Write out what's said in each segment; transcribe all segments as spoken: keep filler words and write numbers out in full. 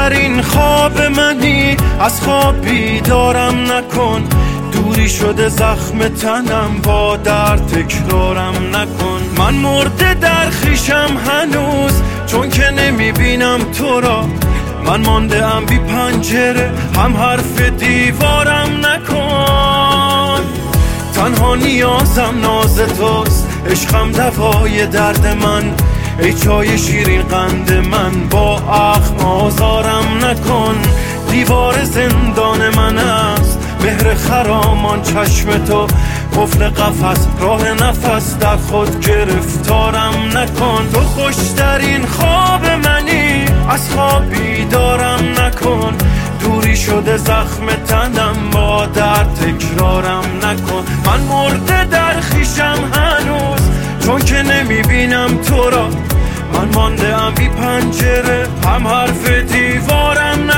خوشترین خواب منی، از خواب بیدارم نکن. دوری شده زخم تنم، با درد تکرارم نکن. من مرده در خیشم هنوز، چون که نمیبینم تو را. من مانده ام بی پنجره، هم حرف دیوارم نکن. تنها نیازم ناز توست، عشقم دوای درد من. ای چای شیرین قند من، با اخم آزارم نکن. دیوار زندان من است، مهر خرامان چشم تو. قفل قفس راه نفس، در خود گرفتارم نکن. تو خوشترین خواب منی، از خواب بیدارم نکن. دوری شده زخم تنم، با درد تکرارم نکن. من مرده در خیشم هنوز، چون که نمیبینم تو را. من مانده ام بی پنجره، هم حرف دیوارم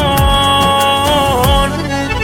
نکن.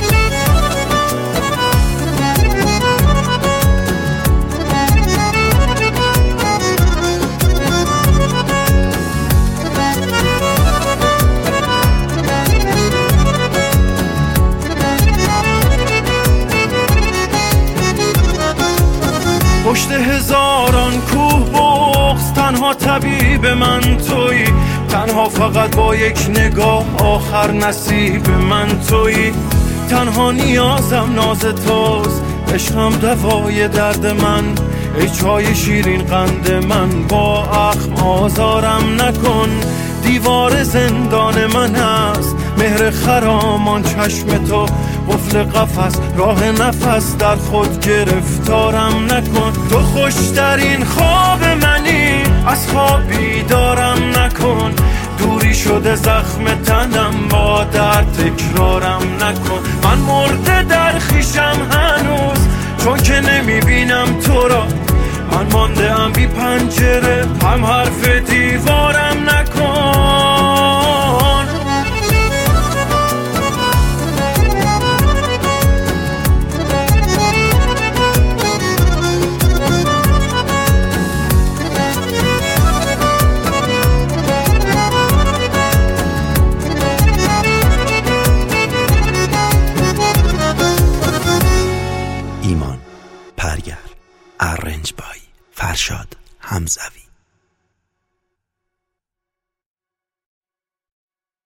پشت هزاران کوه بغض، تنها طبیب من تویی. تنها فقط با یک نگاه، آخر نصیب من تویی. تنها نیازم ناز توست، عشقم دوای درد من. ای چای شیرین قند من، با اخم آزارم نکن. دیوار زندان من است، مهر خرامان چشم تو. قفل قفس راه نفس، در خود گرفتارم نکن. تو خوشترین خواب منی، از خواب بیدارم نکن. دوری شده زخم تنم، با درد تکرارم نکن. من مرده در خیشم هنوز، چون که نمیبینم تو را. من مانده ام بی پنجره، هم حرف دیوارم